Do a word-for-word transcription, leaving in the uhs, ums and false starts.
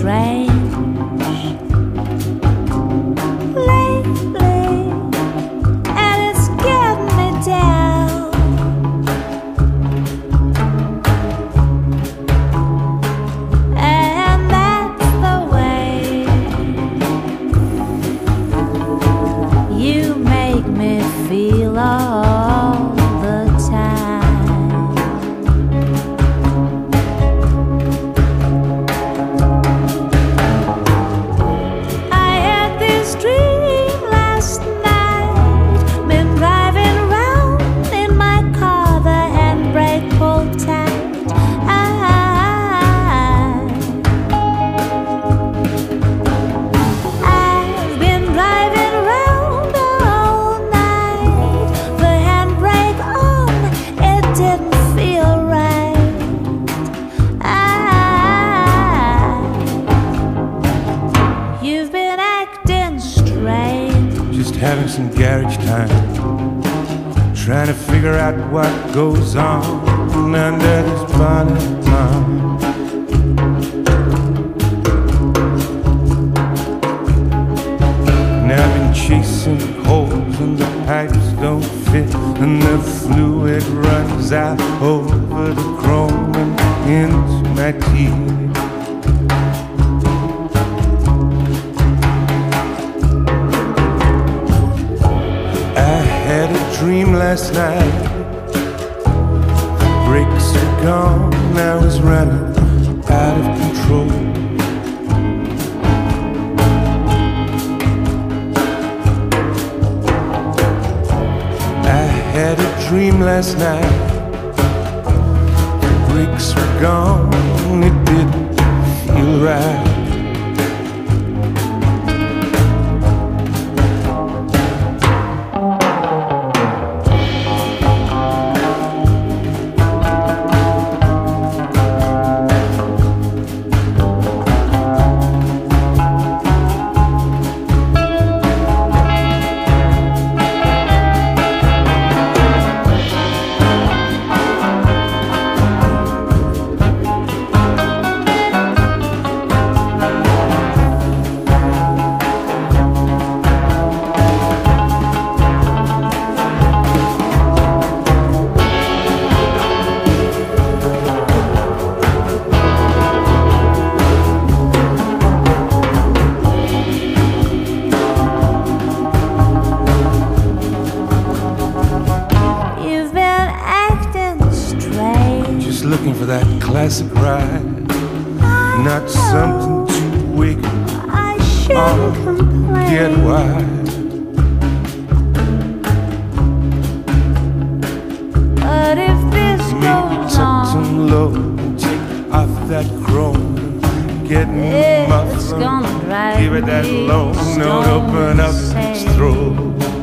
strange lately, and it's getting me down. And that's the way you make me feel all the time. I had this dream last night, been driving around in my car, the handbrake pulled tight. I, I've been driving around all night, the handbrake on, it didn't feel right. I, you've been acting strange. Just having some garage time, trying to figure out what goes on under this bonnet on. Now I've been chasing holes and the pipes don't fit, and the fluid runs out over the chrome and into my teeth. I had a dream last night, the brakes are gone, I was running out of control. I had a dream last night, the brakes were gone, it didn't feel right. You've been acting strange. Just looking for that classic ride, not something to wake I shouldn't up, complain. get wide. But if this Maybe goes tuck on, some low and take off that chrome, get in the it's muffler, gonna drive give it that me low note, open up its insane. throat.